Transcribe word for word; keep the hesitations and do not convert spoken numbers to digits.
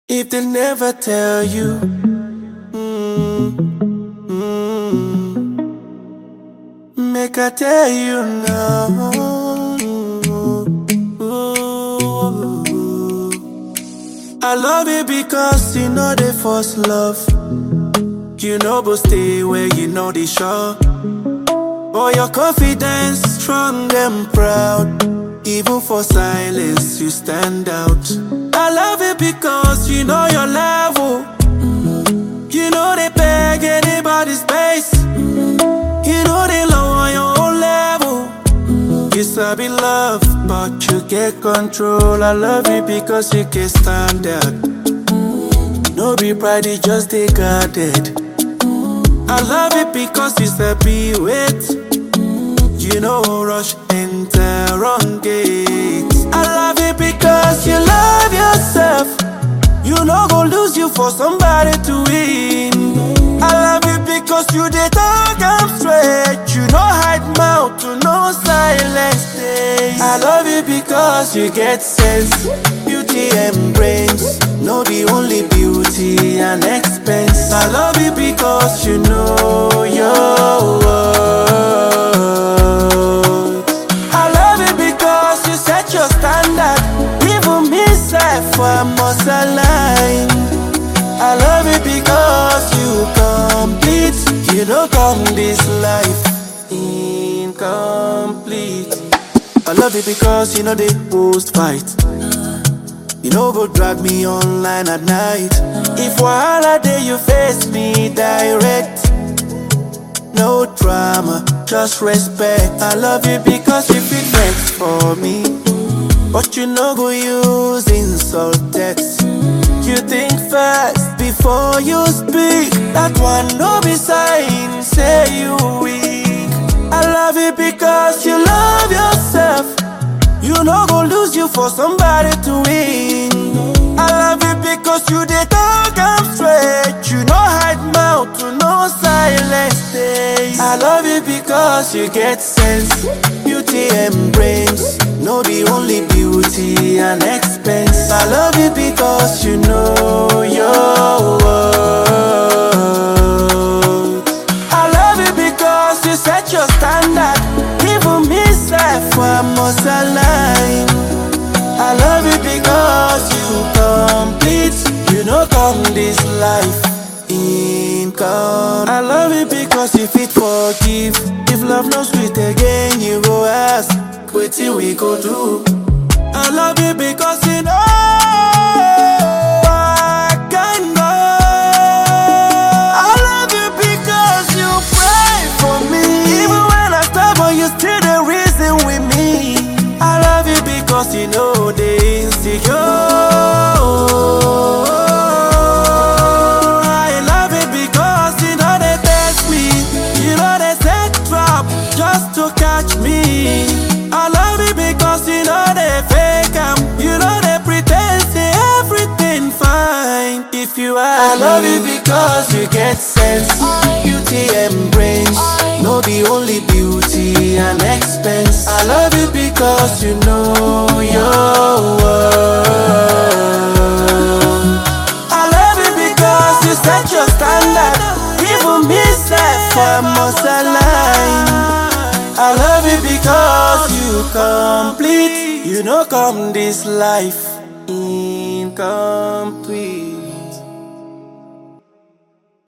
If they never tell you, mm, mm, make I tell you now. Ooh, I love you because you know the first love. You know but stay where you know they sure. Oh, your confidence strong and proud. Even for silence, you stand out. I love it because you know your level. You know they beg anybody's space. You know they lower your own level. You sabi love, but you get control. I love you because you can stand out. No be pride, you just stay guarded. I love it because you sabi wait. You know rush enter wrong gate. I love it because you love yourself. You know go lose you for somebody to win. I love it because you dey talk am straight. You know hide mouth to no silence days. I love it because you get sense, beauty and brains. No be only beauty and expense. I love it because you know your worth. Your standard, even me self I must align. I love it because you complete. You don't come this life incomplete. I love it because you know they post fight. You know go drag me online at night. If wahala day you face me direct. No drama, just respect. I love you because you fit vex for me. But you no go use insult text. You think fast before you speak. That one no be sign, say you weak. I love it because you love yourself. You no go lose you for somebody to win. I love it because you dey talk am straight. You no hide mouth to no silence days. I love it because you get sense, beauty and brains. No be only beauty and expense. I love it because you know your worth. I love it because you set your standard. Even me self I must align. I love it because you complete. You know come this life income. I love it because you fit forgive. If love no sweet again, you go ask, wetin we go do? I love you because you know I can go. I love you because you pray for me. Even when I stumble, you still the reason with me. I love you because you know the insecure. I love it because you know they test me. You know they set trap just to catch me. I love it because you know they fake am. You know they pretend say everything fine. If you ask I love it because you get sense, beauty and brains. No be only beauty and expense. I love it because you know your worth. I love it because you set your standard. Even me self I must align. I love it because you complete. You know come this life incomplete.